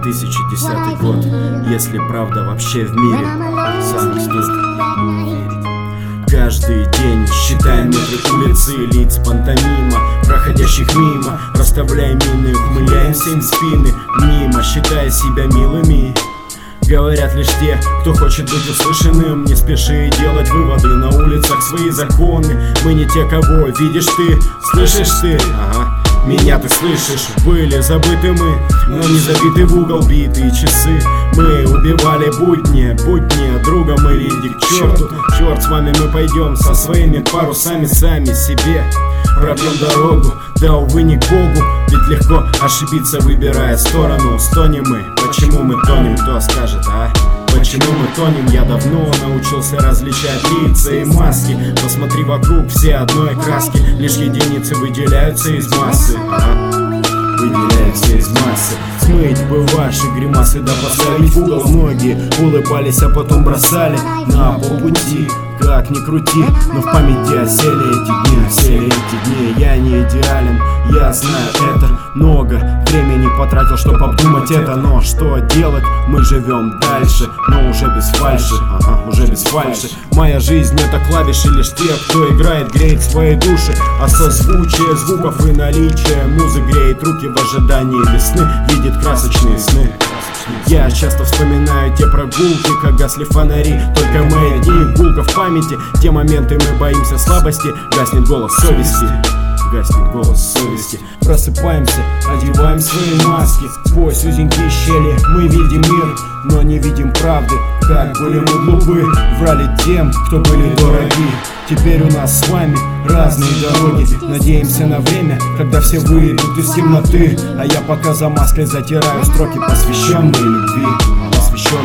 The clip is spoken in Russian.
2010 год, если правда вообще в мире занят. Каждый день считаем метры улицы, лиц пантомима, проходящих мимо, расставляя мины, ухмыляемся им в спины, мимо, считая себя милыми. Говорят лишь те, кто хочет быть услышанным. Не спеши делать выводы, на улицах свои законы. Мы не те, кого видишь ты, слышишь ты. Ага. Меня ты слышишь, были забыты мы, но не забиты в угол битые часы. Мы убивали будни, друга мы иди к черту. Черт с вами, мы пойдем со своими парусами сами себе пробьем дорогу, да увы не к Богу. Ведь легко ошибиться, выбирая сторону. Стонем мы, почему мы тонем, кто скажет, а? Почему мы тонем? Я давно научился различать лица и маски. Посмотри вокруг, все одной краски, лишь единицы выделяются из массы. Выделяются из массы. Смыть бы ваши гримасы, да поставить в угол. Многие улыбались, а потом бросали на полпути. Как ни крути, но в памяти осели эти дни, Я не идеален, я знаю это. Много времени потратил, чтоб обдумать это. Но что делать? Мы живем дальше, но уже без фальши. Уже без фальши. Моя жизнь это клавиши, лишь те, кто играет, греет свои души. А созвучие звуков и наличие музы греет руки в ожидании весны, видит красочные сны. Я часто вспоминаю те прогулки, как гасли фонари. Только мы одни, гулка в памяти. Те моменты мы боимся слабости. Гаснет голос совести. Гаснет голос совести. Просыпаемся, одеваем свои маски. Сквозь узенькие щели мы видим мир, но не видим правды. Как были мы глупы, врали тем, кто были дороги. Теперь у нас с вами разные дороги. Надеемся на время, когда все выйдут из темноты. А я пока за маской затираю строки, посвященные любви.